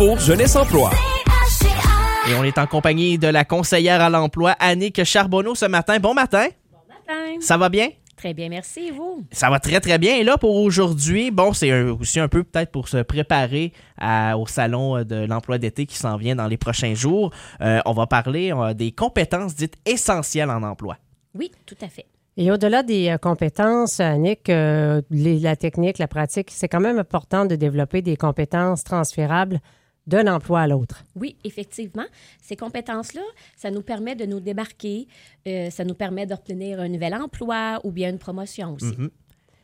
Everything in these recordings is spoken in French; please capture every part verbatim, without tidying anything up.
Carrefour Jeunesse Emploi. Et on est en compagnie de la conseillère à l'emploi, Annick Charbonneau, ce matin. Bon matin. Bon matin. Ça va bien? Très bien, merci. Et vous? Ça va très, très bien. Et là, pour aujourd'hui, bon, c'est un- aussi un peu peut-être pour se préparer à- au salon de l'emploi d'été qui s'en vient dans les prochains jours. Euh, on va parler euh, des compétences dites essentielles en emploi. Oui, tout à fait. Et au-delà des euh, compétences, Annick, euh, les- la technique, la pratique, c'est quand même important de développer des compétences transférables d'un emploi à l'autre. Oui, effectivement. Ces compétences-là, ça nous permet de nous démarquer, euh, ça nous permet d'obtenir un nouvel emploi ou bien une promotion aussi. Mhm.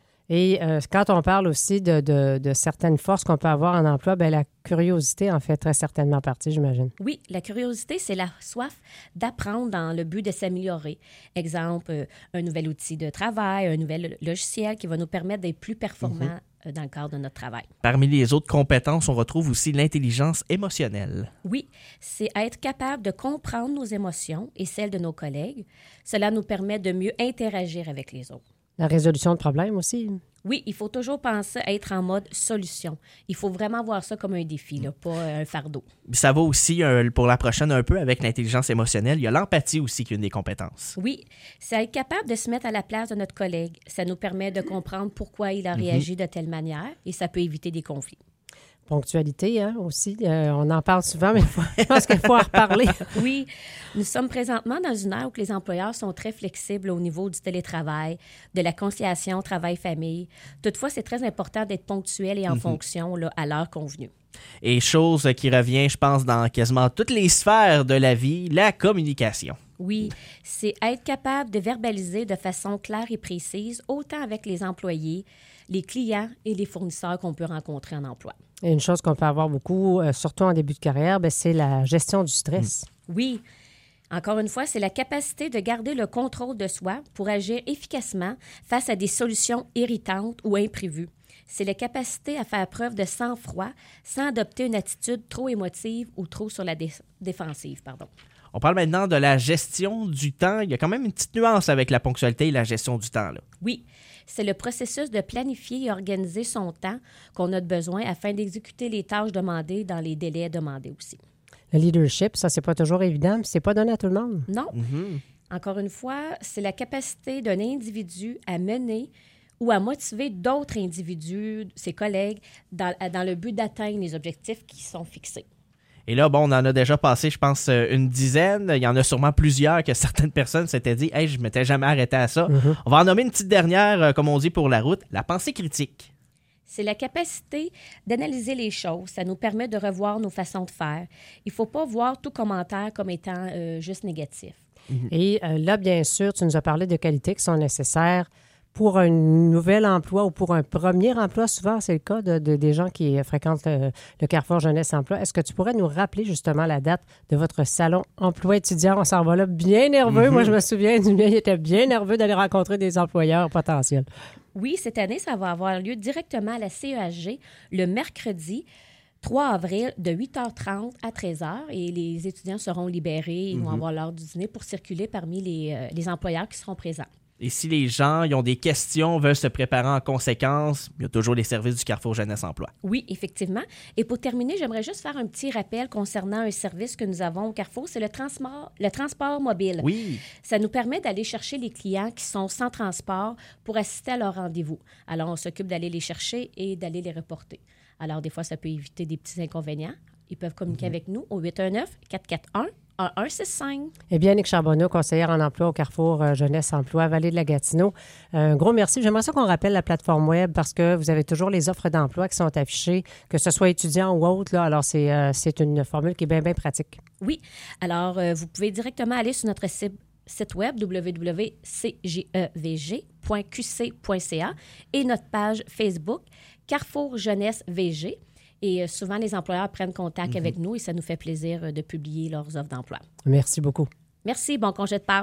Et euh, quand on parle aussi de, de- de certaines forces qu'on peut avoir en emploi, bien, la curiosité en fait très certainement partie, j'imagine. Oui, la curiosité, c'est la soif d'apprendre dans le but de s'améliorer. Exemple, euh, un nouvel outil de travail, un nouvel logiciel qui va nous permettre d'être plus performants euh, dans le cadre de notre travail. Parmi les autres compétences, on retrouve aussi l'intelligence émotionnelle. Oui, c'est être capable de comprendre nos émotions et celles de nos collègues. Cela nous permet de mieux interagir avec les autres. La résolution de problèmes aussi. Oui, il faut toujours penser à être en mode solution. Il faut vraiment voir ça comme un défi, là, pas un fardeau. Ça va aussi, euh, pour la prochaine, un peu avec l'intelligence émotionnelle. Il y a l'empathie aussi qui est une des compétences. Oui, c'est être capable de se mettre à la place de notre collègue. Ça nous permet de comprendre pourquoi il a réagi de telle manière et ça peut éviter des conflits. Ponctualité, hein, aussi. Euh, on en parle souvent, mais il faut- je pense qu'il faut en reparler. Oui, nous sommes présentement dans une ère où les employeurs sont très flexibles au niveau du télétravail, de la conciliation travail-famille. Toutefois, c'est très important d'être ponctuel et en fonction là, à l'heure convenue. Et chose qui revient, je pense, dans quasiment toutes les sphères de la vie, la communication. Oui, c'est être capable de verbaliser de façon claire et précise, autant avec les employés, les clients et les fournisseurs qu'on peut rencontrer en emploi. Et une chose qu'on peut avoir beaucoup, euh, surtout en début de carrière, bien, c'est la gestion du stress. Oui, encore une fois, c'est la capacité de garder le contrôle de soi pour agir efficacement face à des solutions irritantes ou imprévues. C'est la capacité à faire preuve de sang-froid sans adopter une attitude trop émotive ou trop sur la dé- défensive. Pardon. On parle maintenant de la gestion du temps. Il y a quand même une petite nuance avec la ponctualité et la gestion du temps, là. Oui, c'est le processus de planifier et organiser son temps qu'on a besoin afin d'exécuter les tâches demandées dans les délais demandés aussi. Le leadership, ça, c'est pas toujours évident, puis c'est pas donné à tout le monde. Non. Encore une fois, c'est la capacité d'un individu à mener ou à motiver d'autres individus, ses collègues, dans, dans le but d'atteindre les objectifs qui sont fixés. Et là, bon, on en a déjà passé, je pense, euh, une dizaine. Il y en a sûrement plusieurs que certaines personnes s'étaient dit « Hey, je ne m'étais jamais arrêté à ça. Mm-hmm. On va en nommer une petite dernière, euh, comme on dit pour la route, la pensée critique. C'est la capacité d'analyser les choses. Ça nous permet de revoir nos façons de faire. Il ne faut pas voir tout commentaire comme étant euh, juste négatif. Et euh, là, bien sûr, tu nous as parlé de qualités qui sont nécessaires pour un nouvel emploi ou pour un premier emploi. Souvent, c'est le cas de, de- des gens qui fréquentent le, le Carrefour Jeunesse Emploi. Est-ce que tu pourrais nous rappeler justement la date de votre salon emploi étudiant? On s'en va là bien nerveux. Moi, je me souviens du mien, il était bien nerveux d'aller rencontrer des employeurs potentiels. Oui, cette année, ça va avoir lieu directement à la C E H G le mercredi trois avril de huit heures trente à treize heures et les étudiants seront libérés. Ils vont avoir l'heure du dîner pour circuler parmi les, euh, les employeurs qui seront présents. Et si les gens ils ont des questions, veulent se préparer en conséquence, il y a toujours les services du Carrefour Jeunesse Emploi. Oui, effectivement. Et pour terminer, j'aimerais juste faire un petit rappel concernant un service que nous avons au Carrefour, c'est le transport, le transport mobile. Oui. Ça nous permet d'aller chercher les clients qui sont sans transport pour assister à leur rendez-vous. Alors, on s'occupe d'aller les chercher et d'aller les reporter. Alors, des fois, ça peut éviter des petits inconvénients. Ils peuvent communiquer avec nous au huit un neuf, quatre quatre un, un un six cinq. Eh bien, Annick Charbonneau, conseillère en emploi au Carrefour euh, Jeunesse Emploi, Vallée de la Gatineau. Un gros merci. J'aimerais ça qu'on rappelle la plateforme web parce que vous avez toujours les offres d'emploi qui sont affichées, que ce soit étudiant ou autre. Là. Alors, c'est, euh, c'est une formule qui est bien, bien pratique. Oui. Alors, euh, vous pouvez directement aller sur notre site site web w w w point c g e v g point q c point c a et notre page Facebook Carrefour Jeunesse V G. Et euh, souvent, les employeurs prennent contact avec nous et ça nous fait plaisir euh, de publier leurs offres d'emploi. Merci beaucoup. Merci. Bon congé de Pâques.